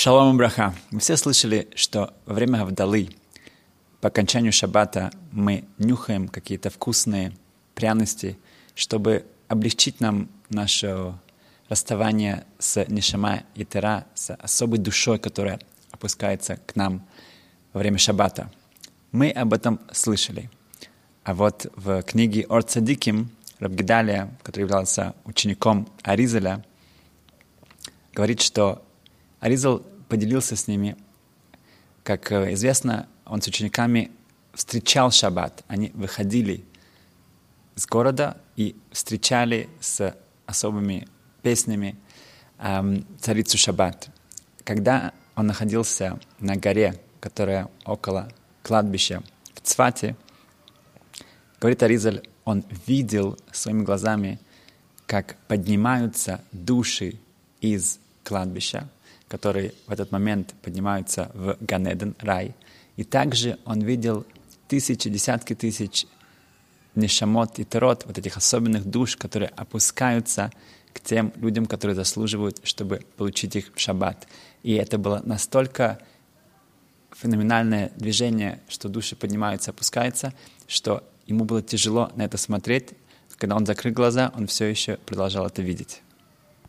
Шалом и браха. Мы все слышали, что во время Гавдалы, по окончанию шаббата, мы нюхаем какие-то вкусные пряности, чтобы облегчить нам наше расставание с нешама Йетера, с особой душой, которая опускается к нам во время шаббата. Мы об этом слышали. А вот в книге Ор Цадиким Рав Гедалия, который являлся учеником Аризаля, говорит, что Аризал поделился с ними, как известно, он с учениками встречал шаббат. Они выходили с города и встречали с особыми песнями царицу шаббат. Когда он находился на горе, которая около кладбища в Цфате, говорит Аризаль, он видел своими глазами, как поднимаются души из кладбища, которые в этот момент поднимаются в Ганеден, рай. И также он видел тысячи, десятки тысяч нешамот и терот, вот этих особенных душ, которые опускаются к тем людям, которые заслуживают, чтобы получить их в шаббат. И это было настолько феноменальное движение, что души поднимаются, опускаются, что ему было тяжело на это смотреть. Когда он закрыл глаза, он все еще продолжал это видеть.